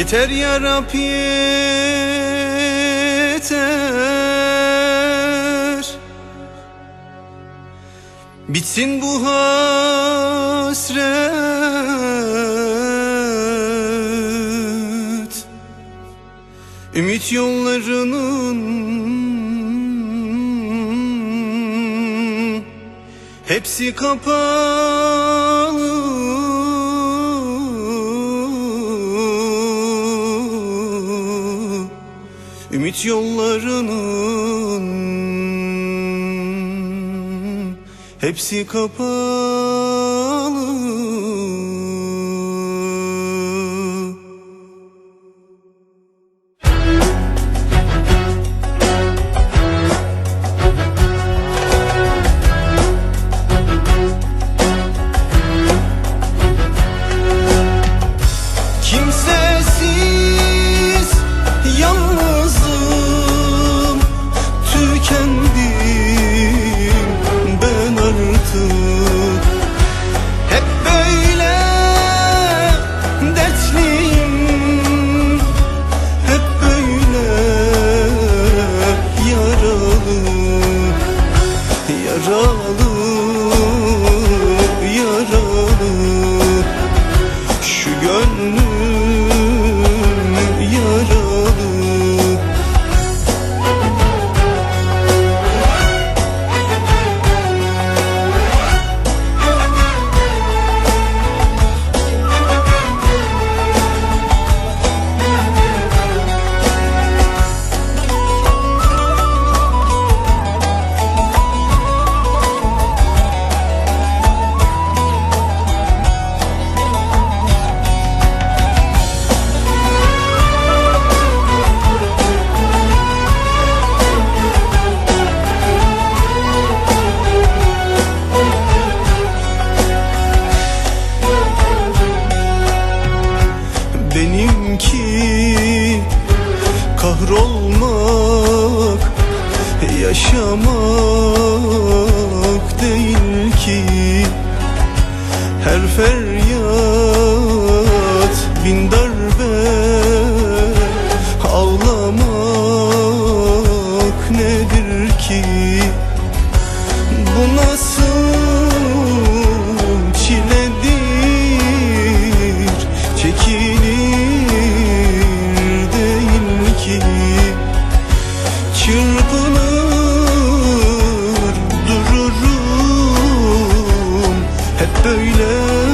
Yeter ya Rab yeter, bitsin bu hasret. Ümit yollarının hepsi kapalı. Ümit yollarının hepsi kapalı. Kimsesiz, yalnızım, tükendim ben artık. Hep böyle dertliyim, hep böyle yaralı, yaralı, yaralı. Şu gönlüm yaralı. Benimki kahrolmak, yaşamak değil ki. Her feryat bin darbe, ağlamak nedir ki? Bu nasıl çiledir, çekilir değil ki. Çırpınır dururum, hep böyle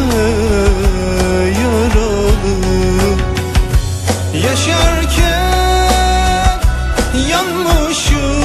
yaralı. Yaşarken yanmışım,